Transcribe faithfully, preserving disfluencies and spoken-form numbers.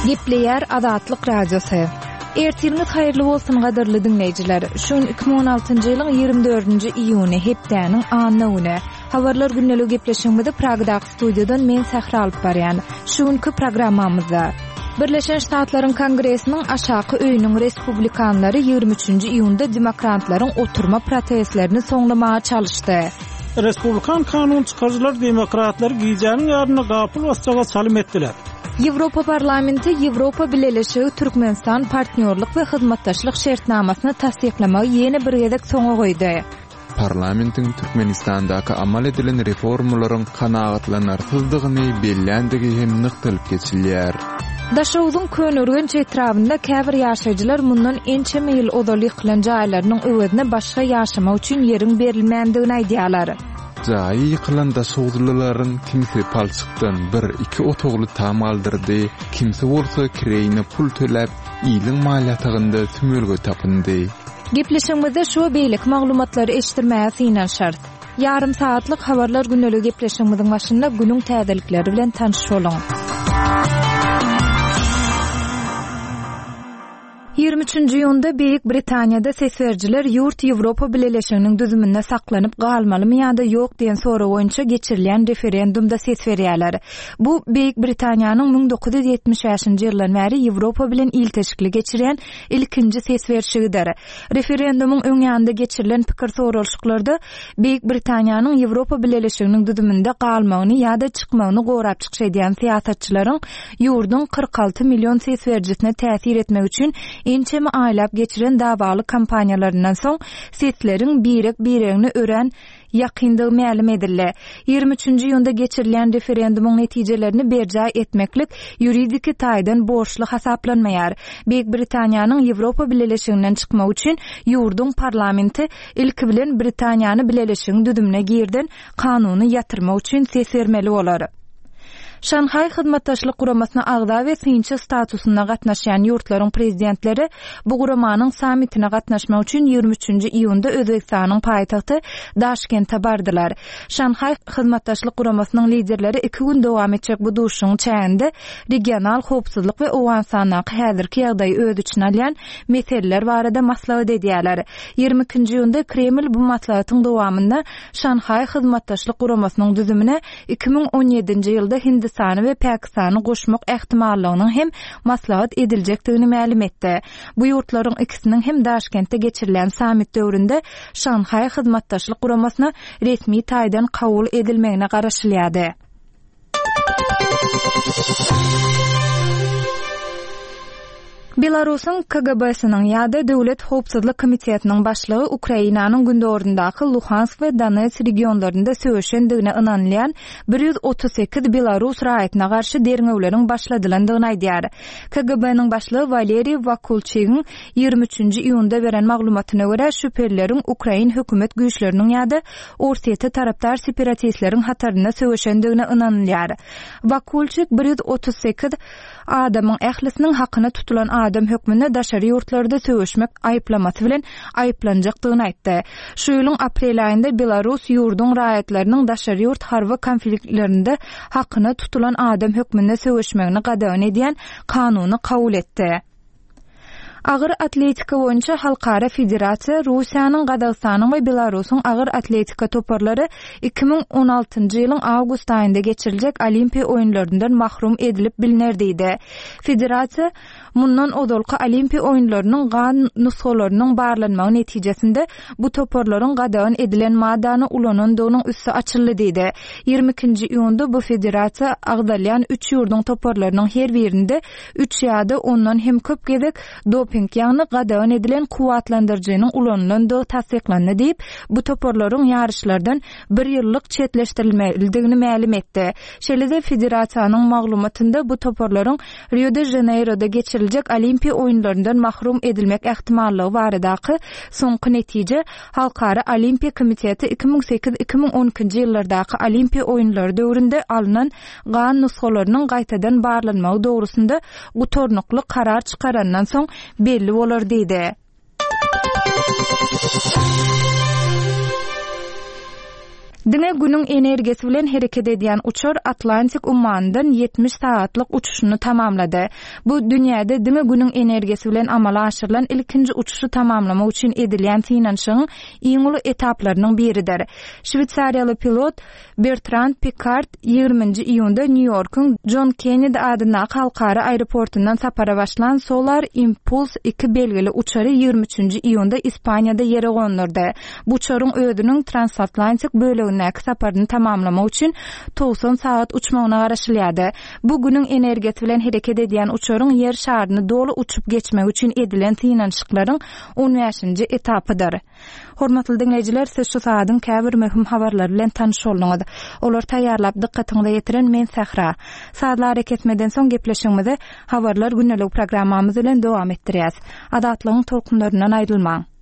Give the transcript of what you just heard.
Gepleyer Azatlyk Radiosu. Ertiriniz hayırlı bolsun gadarly dinleyijiler. Şun iki bin on altyncı ýylyň ýygrimi dördünji iýuny hepdäniň annawyny. Habarlar günnelik gepleşigimizde Pragdaky studiýadan men Sahra alyp barýan. Şuňky programmamyzda Birleşen Ştatlaryň Kongresiniň aşaky öýüniň respublikanlary ýygrimi üçünji iýunda demokratlaryň oturma protestlerini soňlamaga çalyşdy. Respublikan kanun çıkarıcılar demokratlar giýjäniň ýaryna gapyl basjaga salym etdiler. Ýewropa parlamenti Ýewropa Birleşigi Türkmenistan partnerlik we hyzmatdaşlyk şertnamasyny tasdiklamagy ýene bir gezek soňa goýdy. Parlamentin Türkmenistandaky amal edilen reformalaryň kanagatlanarsyzdygyny belländigi hem nykdylyp geçilýär. Daşowdyň könürgen çetrabynda käbir ýaşaýjylar mundan ençe ýyl odaly kılan jaýlarynyň öwedine başga ýaşama üçin ýeriň berilmändigini aýdýarlar. Jaý ýykylan daşowdlylaryň kimse palçykdan bir iki otogly tam aldyrdy, kimse bolsa kireýine pul töläp ýylyň maliýatygynda tümölge tapyndy. Gepleşigimizde şu beýlik maglumatlary eşitdirmäge synan şart. Yarım saatlyk habarlar günnelik gepleşigimiziň başynda günüň täzelikleri bilen tanışylaň. ýygrimi üçünji ýylda Beýik Britaniýada sesverjiler ýurt Ýewropa Birleşiginiň düzüminde saklanyp galmalymy ýa-da ýok diýen soragy boýunça geçirilen referendumda ses berýärler. Bu Beýik Britaniýanyň ming dokuz ýüz ýetmiş beşinji ýyldan bäri Ýewropa bilen il teşkil geçiren ilkinji sesverişidir. Referendumuň öň ýanynda geçirilen pikir soralşyklarda Beýik Britaniýanyň Ýewropa Birleşiginiň düzüminde galmagyny ýa-da çykmagyny gorap çykşaýan siýasatçylaryň ýurdun kırk alty million sesverjisine täsir etmek üçin ençemi aýlap geçiren dawaly kampaniýalaryndan soň sesleriň birek biregini ören ýakyndygy ma'lum edildi. ýygrimi üçünji ýylda geçirilen referendumuň netijelerini berjä etmeklik ýuridiki taýdan borçly hasaplanmaýar. Beýik Britaniýanyň Ýewropa Birleşiginden çykmak üçin ýurdun parlamenti ilki bilen Britaniýany Birleşigiň düzümine girden kanuny ýatyrmak üçin ses bermeli bolar. Şanhay hyzmatdaşlyk guramasyna agda we synçy statusynda gatnaşan ýurtlaryň prezidentleri bu guramanyň sammitine gatnaşmak üçin ýygrimi üçünji iýunda Özbekistanyň paýtagty Daşkentde bardylar. Şanhay hyzmatdaşlyk guramasynyň liderleri iki gün dowam etjek bu duşuň çäğinde regional howpsuzlyk we owansanyň häzirki ýagdaýy öz içine alýan meseleler barada maslahat edýärler. ýygrimi ikinji ýylda Kreml bu maslahatyň dowamynda Şanhay hyzmatdaşlyk guramasynyň düzümine iki bin on ýedinji ýylda Hindistan Pakistany we Pakistany goşmak ähtimallygynyň hem maslahat ediljekdigini ma'lum etdi. Bu ýurtlaryň ikisiniň hem Daşkentde geçirilen sammit döwründe Şanhay hyzmatdaşlyk guramasyna resmi taýdan kabul edilmegine garaşylýady. Belarusyň K G B-siniň ýa-da Döwlet Howpsuzlyk Komitetiniň başlygy Ukrainanyň gündorundaky Luhansk we Donetsk regionlarynda söwüşendigine ynanylýan bir ýüz otuz sekiz Belarus raýatyna garşy derňewleriň başladylandygyny aýdýar. K G B-niň başlygy Valeriy Vakulchegiň ýygrimi üçünji iýunda beren maglumatyna görä şüphelilerin Ukrain hökümet güýçleriniň ýa-da Orsetýa tarapdar separatistleriň hataryna söwüşendigine ynanylýar. Vakulchek bir ýüz otuz sekiz adamyň ählisiniň hakyna tutulan adam hökmünde daşary ýurtlarda söwüşmek aýplamasy bilen aýplanjakdygyny aýtdy. Şu ýylyň aprel aýynda Belarus ýurdun raýatlarynyň daşary ýurt harby konfliktlerinde hakyna tutulan adam hökmünde söwüşmegini gadagan edýän kanuny kabul etdi. Agyr atletika boýunça Halkara Federasiýa Russiýanyň, Gazagstanyň we Belarusyň agyr atletika toparlary iki bin on altyncı ýylyň awgust aýynda geçiriljek Olimpiýa oýunlaryndan mahrum edilip bilinerdiydi. Federasiýa mundan odolky Olimpiýa oýunlarynyň gan nusgalarynyň barlanmagy netijesinde bu toparlaryň gadagan edilen madany ulanandygynyň üstü açyldy diýdi. ýygrimi ikinji iýunda bu federasiýa agdalýan üç ýurdun toparlarynyň her birinde üç ýa-da ondan hem köp gezek doping ýagny gadagan edilen kuwatlandyrjynyň ulanandygy tasdiklandy diýip bu toparlaryň ýarışlardan bir ýyllyk çetleşdirilmeligini ma'lum etdi. Şeýle-de federasiýanyň maglumatynda bu toparlaryň Rio de Janeiro'da geçiriljek Olimpiýa oýunlaryndan mahrum edilmek ähtimallygy baradaky soňky netije Halkara Olimpiýa Komiteti iki bin sekiz iki bin on ikinji ýyllardaky Olimpiýa oýunlary döwründe alynan gan nusgalarynyň gaýtadan barlanmagy dogrusynda gutornukly karar çykarandan soň belli bolar diýdi. Diňe günüň energiýasi bilen hereket edýän uçur Atlantik ummandan yetmiş saatlyk uçuşyny tamamlady. Bu dünýäde diňe günüň energiýasi bilen amala aşyrylan ilkinji uçuşy tamamlamak üçin edilýän synanyşyň iň uly etaplarynyň biridir. Şwitsariýaly pilot Bertrand Piccard ýygrüminji iýunda New Yorkyň John Kennedy adyna halkara aeroportundan sapara başlan Solar Impulse iki belgili uçary ýygrimi üçinji iýunda Ispaniýada ýere gondurdy. Bu uçaryň ödünüň transatlantik bölegine saparyny tamamlamak üçin doksan saat uçmagyna garaşylýady. Bu günüň energiýasi bilen hereket edýän uçaryň ýer şaryny dolu uçup geçmek üçin edilen synanyşyklaryň on beşinji etapydyr. Hormatly dinleýijiler, siz şu saatyň käbir möhüm habarlary bilen tanyş bolduňyz. Olar taýýarlap dikkatiňizi ýetiren men Sahra. Saatlar eketmeden soň gepleşigimizi habarlar günnelik programmamyz bilen dowam etdirýäs. Adatlygyň tolkunlaryndan aýrylmaň.